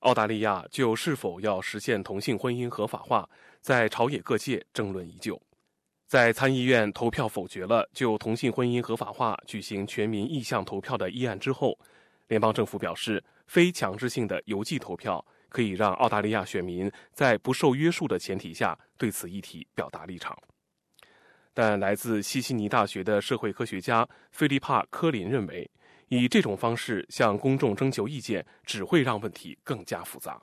澳大利亚就是否要实现同性婚姻合法化，在朝野各界争论已久。在参议院投票否决了就同性婚姻合法化举行全民意向投票的议案之后，联邦政府表示，非强制性的邮寄投票可以让澳大利亚选民在不受约束的前提下对此议题表达立场。但来自西悉尼大学的社会科学家菲利帕·科林认为，以这种方式向公众征求意见只会让问题更加复杂。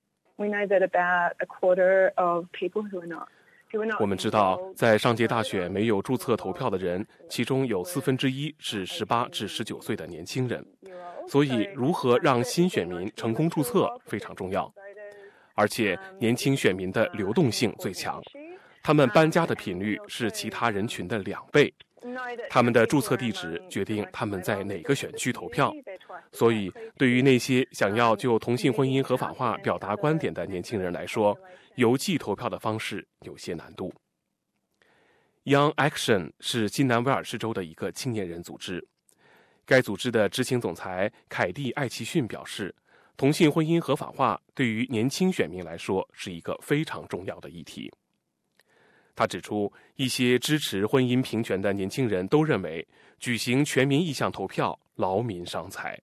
我们知道，在上届大选没有注册投票的人，其中有1/4是18至19岁的年轻人，所以如何让新选民成功注册非常重要。而且年轻选民的流动性最强，他们搬家的频率是其他人群的2倍。他们的注册地址决定他们在哪个选区投票，所以对于那些想要就同性婚姻合法化表达观点的年轻人来说，邮寄投票的方式有些难度。Young Action 是新南威尔士州的一个青年人组织，该组织的执行总裁凯蒂·艾奇逊表示，同性婚姻合法化对于年轻选民来说是一个非常重要的议题。他指出，一些支持婚姻平权的年轻人都认为，举行全民意向投票劳民伤财。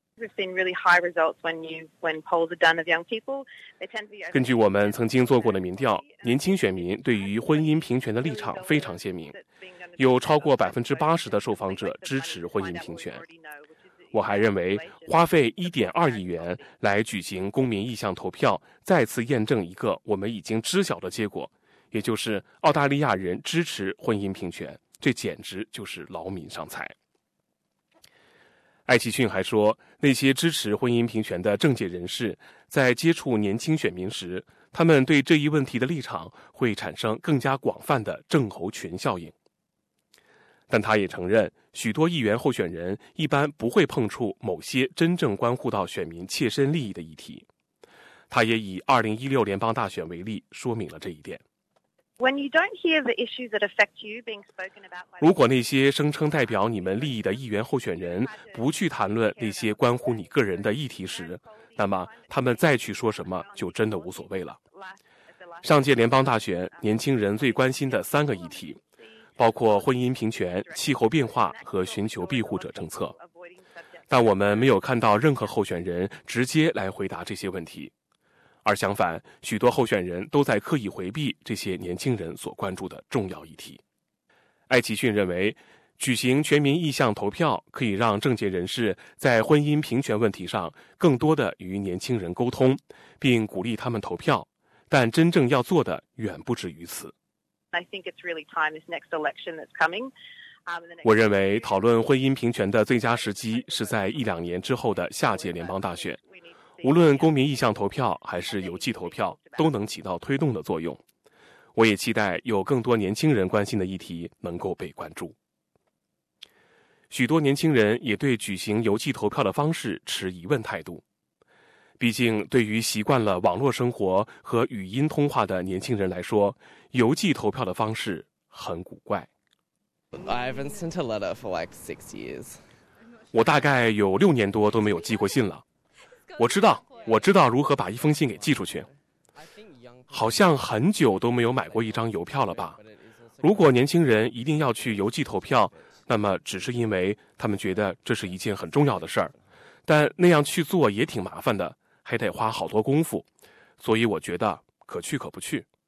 根据我们曾经做过的民调，年轻选民对于婚姻平权的立场非常鲜明，有超过80%的受访者支持婚姻平权。我还认为，花费1.2亿元来举行公民意向投票，再次验证一个我们已经知晓的结果，也就是澳大利亚人支持婚姻平权，这简直就是劳民伤财。艾奇逊还说，那些支持婚姻平权的政界人士在接触年轻选民时，他们对这一问题的立场会产生更加广泛的症候群效应。但他也承认，许多议员候选人一般不会碰触某些真正关乎到选民切身利益的议题。他也以2016联邦大选为例，说明了这一点。如果那些声称代表你们利益的议员候选人不去谈论那些关乎你个人的议题时，那么他们再去说什么就真的无所谓了。上届联邦大选，年轻人最关心的3个议题，包括婚姻平权、气候变化和寻求庇护者政策。但我们没有看到任何候选人直接来回答这些问题。而相反，许多候选人都在刻意回避这些年轻人所关注的重要议题。艾奇逊认为，举行全民意向投票可以让政界人士在婚姻平权问题上更多的与年轻人沟通，并鼓励他们投票，但真正要做的远不止于此。我认为讨论婚姻平权的最佳时机是在1-2年之后的下届联邦大选。无论公民意向投票还是邮寄投票，都能起到推动的作用。我也期待有更多年轻人关心的议题能够被关注。许多年轻人也对举行邮寄投票的方式持疑问态度。毕竟，对于习惯了网络生活和语音通话的年轻人来说，邮寄投票的方式很古怪。 I haven't sent a letter for like 6 years. 我大概有6年多都没有寄过信了。我知道如何把一封信给寄出去。好像很久都没有买过一张邮票了吧？如果年轻人一定要去邮寄投票，那么只是因为他们觉得这是一件很重要的事儿，但那样去做也挺麻烦的，还得花好多功夫，所以我觉得可去可不去。